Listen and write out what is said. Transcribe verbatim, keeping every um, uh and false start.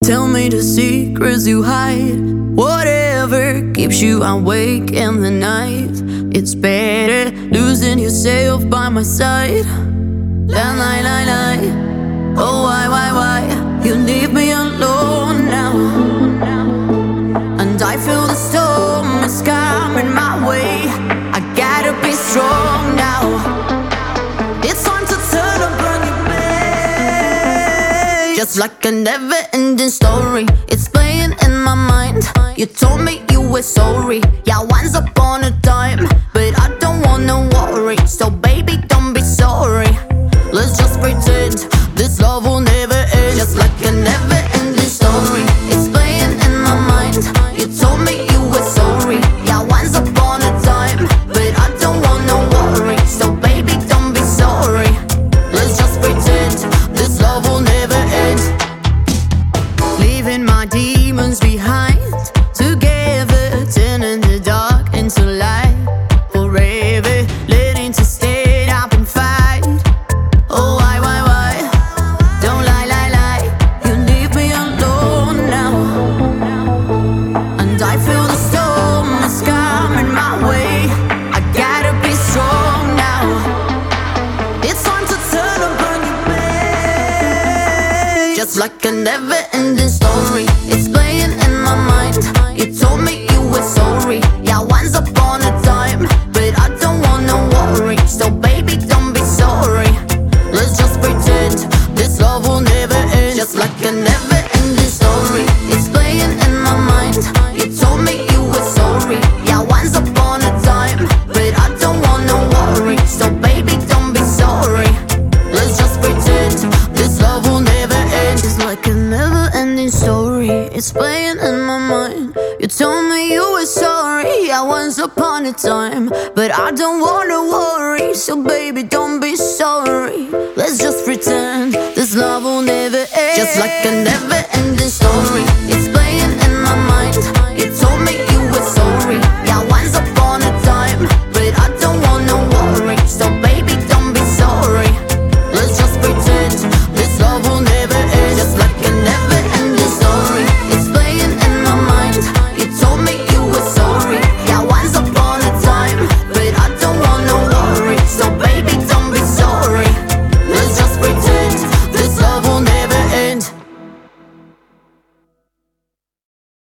Tell me the secrets you hide. Whatever keeps you awake in the night. It's better losing yourself by my side. Lie, lie, lie, lie. Oh, why, why, why you leave me alone now? And I feel the storm is coming my way. I gotta be strong now. It's time to turn up, burn your back. Just like a never-ending story, it's playing in my mind. You told me you were sorry, yeah, once upon a time. But I don't wanna worry, so baby, don't be sorry. Let's just pretend this love will never end. Just like a never-ending story, it's playing in my mind. You told me you were sorry, yeah, once upon a time. But I don't wanna worry, so baby, don't be sorry. Let's just pretend this love will never end. Leaving my demons behind, together turning the dark into light. Forever learning to stand up and fight. Oh, why, why, why? Don't lie, lie, lie. You leave me alone now. And I feel the storm is coming my way. I gotta be strong now. It's time to turn up, burn your back. Just like a never-ending story, it's playing in my mind. You told me you were sorry, yeah, once upon a time. But I don't wanna worry, so baby, don't be sorry. Let's just pretend this love will never end. Just like a never-ending story, it's playing in my mind. You told me you were sorry, yeah, once upon a time. But I don't wanna worry, so baby, don't be sorry. Let's just pretend this love will never end. Just like a never-ending story, it's playing in my mind. You told me you were sorry, yeah, once upon a time. But I don't wanna worry, so baby, don't be sorry. Let's just pretend this love will never end. Just like a never